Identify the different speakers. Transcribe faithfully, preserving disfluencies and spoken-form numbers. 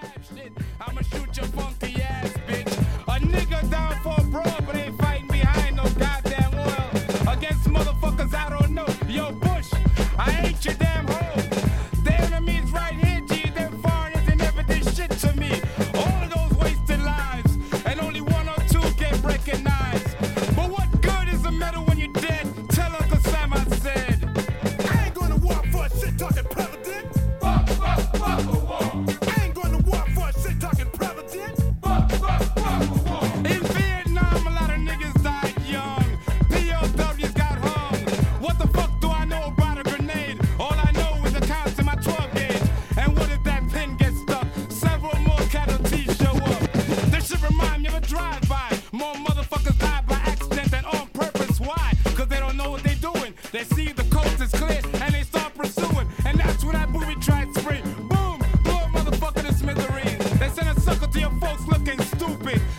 Speaker 1: I'ma shoot your funky ass, bitch. A nigga down for a brawl, but ain't fighting behind no goddamn oil. Against motherfuckers I don't know. Yo, Bush, I hate your damn hoe. The enemy's right here, G. Them foreigners, they never did shit to me. All of those wasted lives, and only one or two get recognized. But what good is a medal when you're dead? Tell Uncle Sam I said.
Speaker 2: I ain't going to war for a shit-talking president.
Speaker 1: Fuck, fuck, fuck a war.
Speaker 2: I ain't going to war for a shit-talking president.
Speaker 1: Fuck, fuck, fuck a war. In Vietnam, a lot of niggas died young. P O Ws got hung. What the fuck do I know about a grenade? All I know is the counts in my twelve gauge. And what if that pin gets stuck? Several more casualties show up. This should remind me of a drive-by. More motherfuckers die by accident than on purpose. Why? Cause they don't know what they doing. They see the coast is clear and they start pursuing. And that's when that booby tried spree. Boom! Blow a motherfucker to smithereens. They send a sucker to your folks looking stupid.